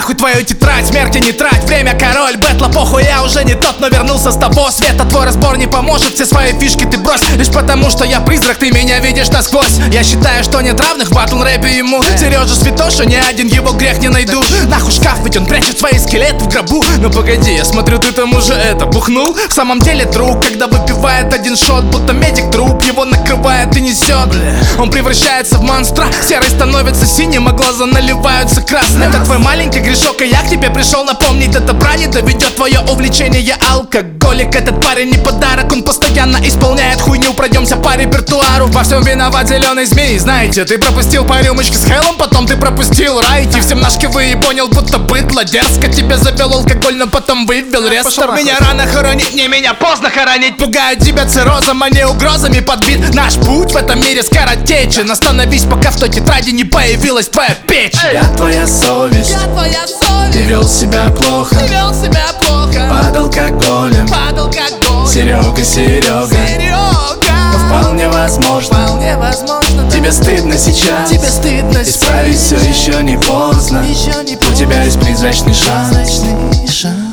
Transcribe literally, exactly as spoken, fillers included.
нахуй твою тетрадь, смерти не трать. Время король бэтла, похуй, я уже не тот, но вернулся с того света. Твой разбор не поможет, все свои фишки ты брось. Лишь потому, что я призрак, ты меня видишь насквозь. Я считаю, что нет равных в батл рэпе ему. Сережа Святоша, ни один его грех не найду. Нахуй шкаф, ведь он прячет свои скелеты в гробу. Ну погоди, я смотрю, ты там уже это бухнул. В самом деле друг, когда выпивает один шот, будто медик труп, его накрывает и несет. Он превращается в монстра, серый становится синим, а глаза наливаются красным. Это твой маленький грешок, и я к тебе пришел напомнить. До добра не доведет твое увлечение, алкоголик. Этот парень не подарок, он постоянно исполняет хуйню. Пройдемся по репертуару. Во всем виноват зеленый змей. Знаете, ты пропустил по рюмочке с Хеллом, потом ты пропустил райти. Всем ножки вы и понял, будто быдло дерзко. Тебя завел алкоголь, но потом вывел резко. Меня рано хоронить, не меня поздно хоронить. Пугают тебя циррозом, а не угрозами подбит. Наш путь в этом мире скоротечен. Остановись, пока в той тетради не появилась твоя печь. Я твоя совесть, Я твоя совесть. ты вел себя плохо, Ты вел себя плохо, под алкоголем, под алкоголь. Серега, Серега, Серега, вполне возможно, вполне возможно, тебе стыдно сейчас, тебе стыдно исправить все еще не поздно. Еще не У тебя есть призрачный шанс. прозрачный шанс.